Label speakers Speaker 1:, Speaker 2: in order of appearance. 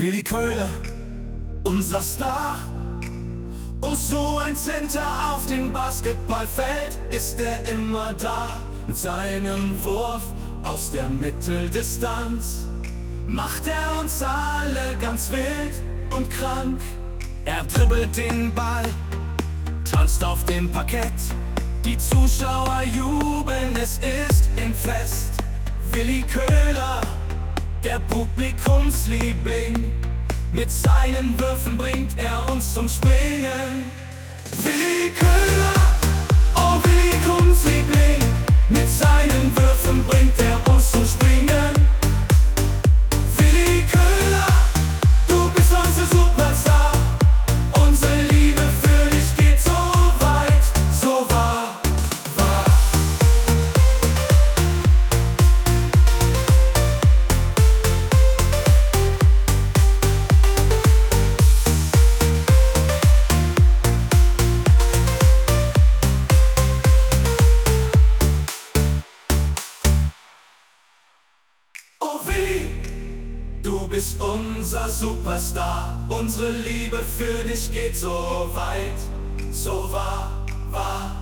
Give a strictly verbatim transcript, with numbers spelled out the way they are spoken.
Speaker 1: Willi Köhler, unser Star. Und so ein Center auf dem Basketballfeld ist er immer da. Mit seinem Wurf aus der Mitteldistanz macht er uns alle ganz wild und krank. Er dribbelt den Ball, tanzt auf dem Parkett. Die Zuschauer jubeln, es ist ein Fest. Willi Köhler, der Publikumsliebling. Mit seinen Würfen bringt er uns zum Springen. Willi Köhler, oh Publikumsliebling. Mit seinen Würfen bringt er uns zum Springen. Willi Köhler, du bist unser Superstar. Unsere Liebe für dich geht so weit, so wahr, wahr. Oh Willi, du bist unser Superstar. Unsere Liebe für dich geht so weit, so wahr, wahr.